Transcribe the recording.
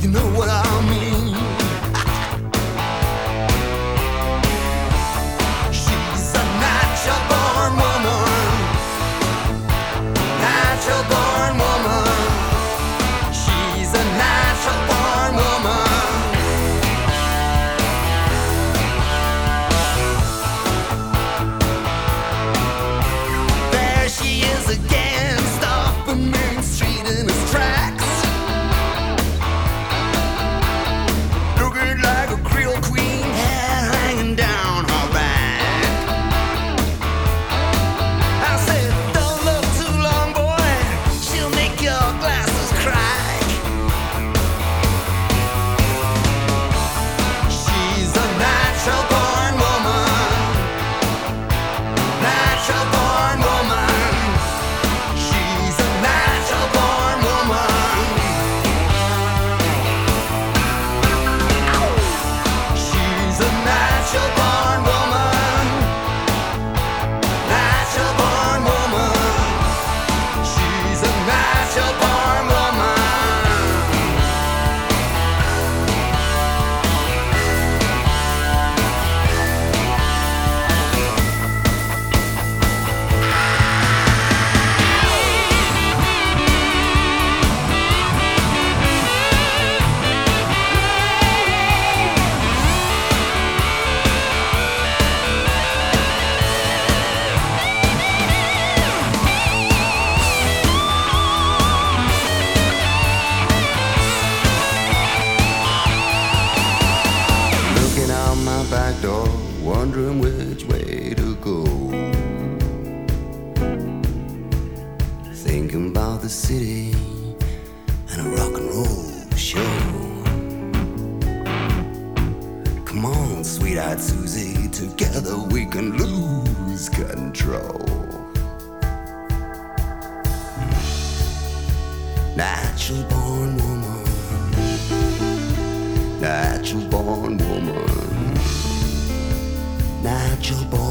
you know what I mean. She's a natural born woman, natural born woman. She's a natural born woman. There she is again, stopping Main Street in his tracks. Looking like a Creole queen, hair hanging down her back. I said, don't look too long, boy, she'll make your glasses crack. She's a natural born woman, natural born woman. She's a natural born woman. She's a natural born woman, natural born woman. She's a natural born woman. Looking out my back door, wondering which way to go. Thinking about the city and a rock and roll show. Come on, sweet-eyed Susie, together we can lose control. Natural born woman, natural born woman, natural born